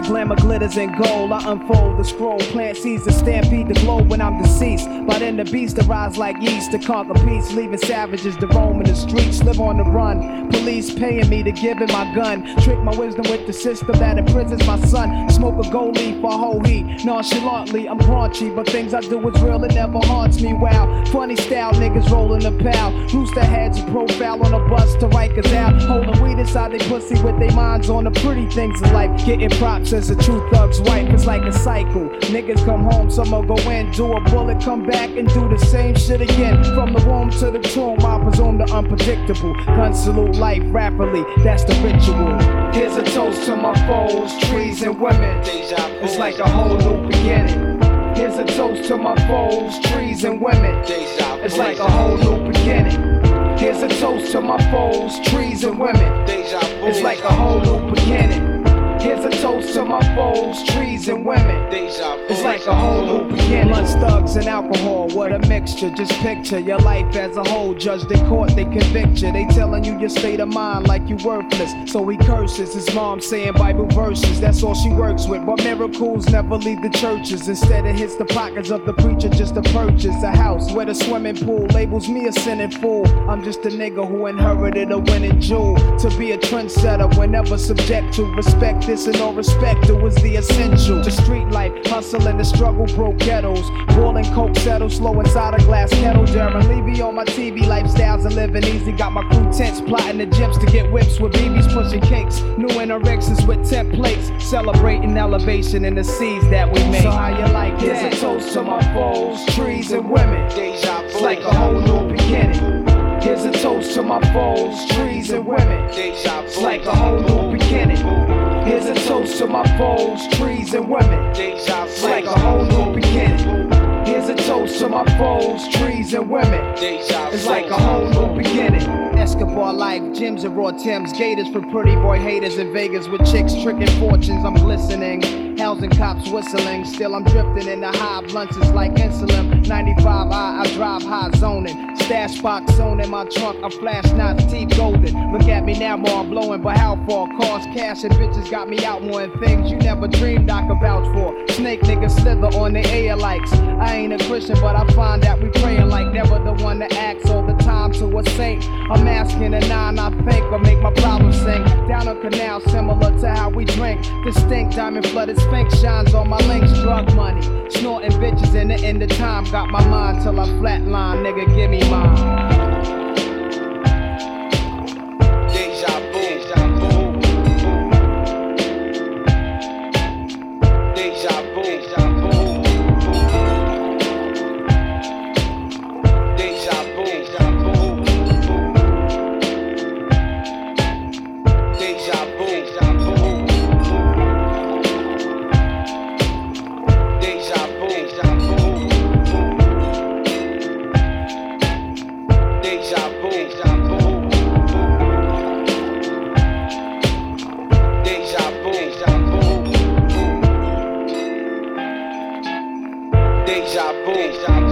glamour glitters in gold. I unfold the scroll, plant seeds to stampede the globe when I'm deceased. By then the beast arise like yeast to conquer peace, leaving savages to roam in the streets, live on the run. Police paying me to give him my gun, trick my wisdom with the system that imprisons my son. Smoke a gold leaf for whole heat, nonchalantly I'm raunchy, but things I do is real, it never haunts me. Wow, funny style, niggas rolling a pal. Rooster heads profile on a bus to Rikers out, holding weed inside they pussy with their minds on the pretty things of life. Getting props as a true thug's wife, it's like a cycle. Niggas come home, some will go in, do a bullet, come back and do the same shit again. From the womb to the tomb, I presume the unpredictable. Gun salute life rapidly, that's the ritual. Here's a toast to my foes, trees and women. It's like a whole new beginning. Here's a toast to my foes, trees and women. It's like a whole new beginning. Here's a toast to my foes, trees and women. It's like a whole new beginning. Here's a toast to my foes, trees and women. It's like a whole new beginning. Blunts, thugs, and alcohol, what a mixture. Just picture your life as a whole. Judged in court, they convict you. They telling you your state of mind like you worthless. So he curses his mom saying Bible verses. That's all she works with. But miracles never leave the churches. Instead it hits the pockets of the preacher just to purchase a house with a swimming pool. Labels me a sinning fool. I'm just a nigga who inherited a winning jewel. To be a trendsetter whenever subject to respect. This and no respect, it was the essential. The street life, hustle and the struggle broke ghettos. Boiling coke settle slow inside a glass kettle. Darren Levy on my TV, lifestyles and living easy. Got my crew tents, plotting the gyps to get whips with BBs pushing cakes. New anorexes with templates, celebrating elevation in the seeds that we make. So how you like this? Here's a toast to my foes, trees and women. It's like a whole new beginning. Here's a toast to my foes, trees and women. It's like a whole new beginning. Here's a toast to my foes, trees and women. It's like a whole new beginning. Here's a toast to my foes, trees and women. It's like a whole new beginning. Escobar life, gyms and raw Timbs, gators for pretty boy haters in Vegas with chicks tricking fortunes. I'm glistening, housing cops whistling. Still I'm drifting in the high blunts, it's like insulin. 95 I drive high zoning. Stash box zone in my trunk, I flash knots, teeth golden. Look at me now, more I'm blowing, but how far? Cars, cash, and bitches got me out more in things you never dreamed I could vouch for. Snake niggas slither on the air likes. I ain't a Christian, but I find that we praying like never the one that acts all the time to a saint. I'm asking a nine, I think, or make my problems sink. Down a canal, similar to how we drink. Distinct diamond flooded sphinx shines on my links. Drug money, snorting bitches in the end of time. Got my mind till I flatline, nigga, give me mine. Deja vu. Deja vu. Deja vu. Deja vu. Deja vu. Deja vu. Deja vu. Deja vu. Deja vu. Deja vu. Deja vu. Deja vu. Deja vu. Deja vu. Deja vu.